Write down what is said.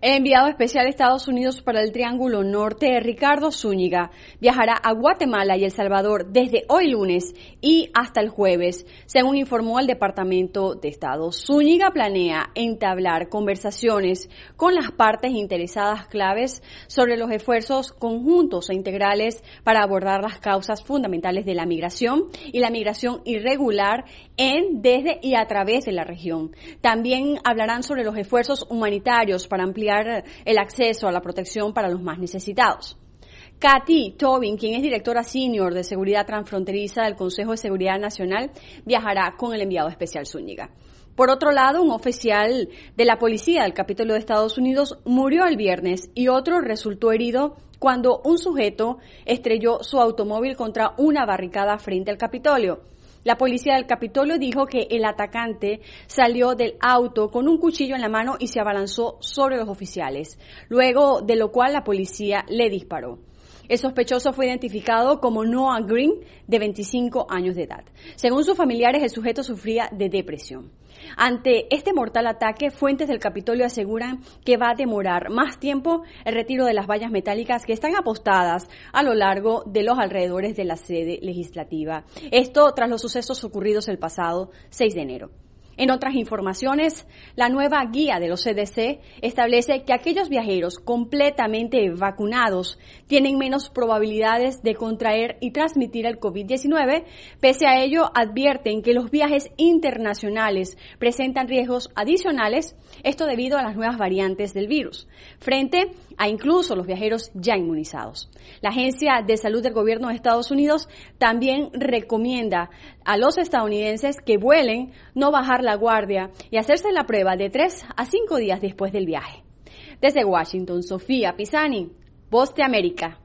El enviado especial de Estados Unidos para el Triángulo Norte, Ricardo Zúñiga, viajará a Guatemala y El Salvador desde hoy lunes y hasta el jueves, según informó el Departamento de Estado. Zúñiga planea entablar conversaciones con las partes interesadas claves sobre los esfuerzos conjuntos e integrales para abordar las causas fundamentales de la migración y la migración irregular en, desde y a través de la región. También hablarán sobre los esfuerzos humanitarios para ampliar el acceso a la protección para los más necesitados. Kathy Tobin, quien es directora senior de seguridad transfronteriza del Consejo de Seguridad Nacional, viajará con el enviado especial Zúñiga. Por otro lado, un oficial de la policía del Capitolio de Estados Unidos murió el viernes y otro resultó herido cuando un sujeto estrelló su automóvil contra una barricada frente al Capitolio. La policía del Capitolio dijo que el atacante salió del auto con un cuchillo en la mano y se abalanzó sobre los oficiales, luego de lo cual la policía le disparó. El sospechoso fue identificado como Noah Green, de 25 años de edad. Según sus familiares, el sujeto sufría de depresión. Ante este mortal ataque, fuentes del Capitolio aseguran que va a demorar más tiempo el retiro de las vallas metálicas que están apostadas a lo largo de los alrededores de la sede legislativa. Esto tras los sucesos ocurridos el pasado 6 de enero. En otras informaciones, la nueva guía de los CDC establece que aquellos viajeros completamente vacunados tienen menos probabilidades de contraer y transmitir el COVID-19. Pese a ello, advierten que los viajes internacionales presentan riesgos adicionales, esto debido a las nuevas variantes del virus, frente a incluso los viajeros ya inmunizados. La Agencia de Salud del Gobierno de Estados Unidos también recomienda a los estadounidenses que vuelen no bajar la guardia y hacerse la prueba de 3 a 5 días después del viaje. Desde Washington, Sofía Pisani, Voz de América.